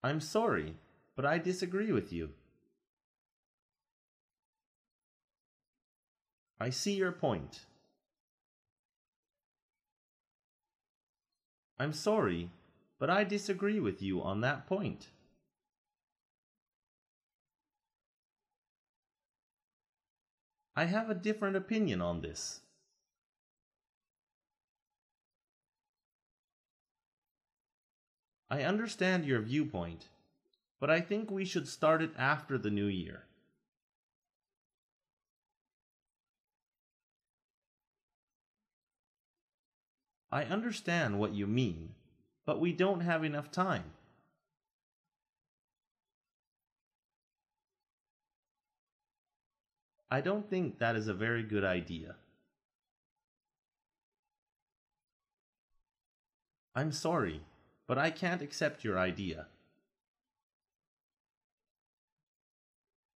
I'm sorry, but I disagree with you. I see your point. I'm sorry, but I disagree with you on that point. I have a different opinion on this. I understand your viewpoint, but I think we should start it after the new year. I understand what you mean, but we don't have enough time. I don't think that is a very good idea. I'm sorry, but I can't accept your idea.